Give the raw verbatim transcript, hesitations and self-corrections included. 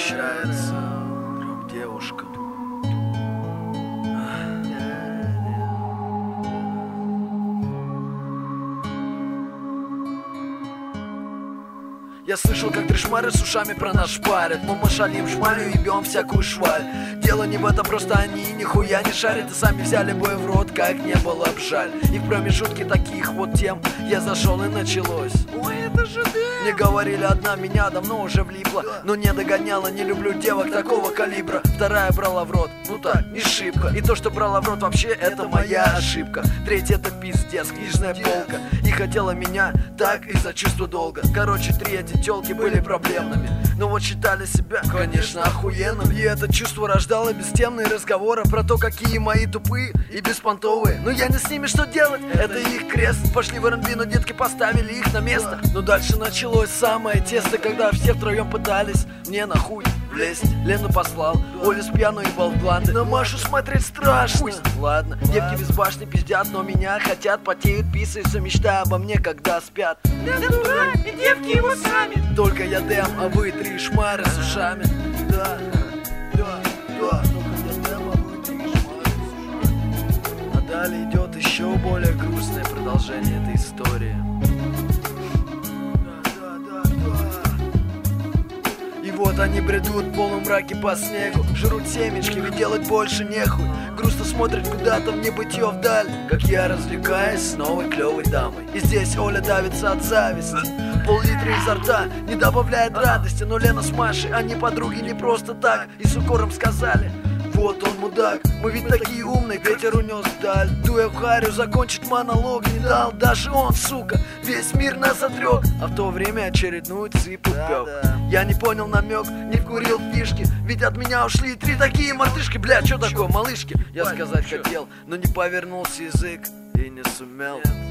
возвращается к девушкам. Я слышал, как трешмары с ушами про нас шпарят, но мы шалим шмалью и бьем всякую шваль. Дело не в этом, просто они нихуя не шарят и сами взяли бой в рот, как не было б жаль. И в промежутке таких вот тем я зашел и началось. Ой, это же ты! Мне говорили, одна меня давно уже влипла, но не догоняла, не люблю девок такого калибра. Вторая брала в рот, ну так, не шибко. И то, что брала в рот, вообще это моя ошибка. Третья это пиздец, книжная полка. И хотела меня так из-за чувства долга. Короче, три эти тёлки были проблемными, но вот считали себя, конечно, охуенным. И это чувство рождало бестемные разговоры про то, какие мои тупые и беспонтовые. Но я не с ними, что делать, это их крест. Пошли в эр энд би, но детки поставили их на место. Но дальше началось самое тесто, когда все втроем пытались мне на хуй влезть. Лену послал, Олю с пьяну ебал в гланды. На Машу смотреть страшно. Пусть, ладно, девки без башни пиздят, но меня хотят, потеют, писаются, мечтая обо мне, когда спят. Я дурак, и девки его сами. Только я дэм, а вы три шмары с ушами. Да, да, да. Только я дэм, а вы три шмары с ушами. А далее идет еще более грустное продолжение этой истории. И вот они бредут в полумраке по снегу, жрут семечки, ведь делать больше нехуй. Грустно смотрят куда-то в небытие вдаль, как я развлекаюсь с новой клевой дамой. И здесь Оля давится от зависти, пол-литра изо рта не добавляет радости. Но Лена с Машей, они подруги не просто так. И с укором сказали: вот он мудак, мы ведь такие умные, ветер унес вдаль. Дуя в харю, закончить монолог не дал даже он, сука, весь мир нас отрек. А в то время очередную цыпу пёк. Я не понял намек, не вкурил фишки, ведь от меня ушли три такие мартышки. Бля, чё такое, малышки? Я сказать хотел, но не повернулся язык и не сумел.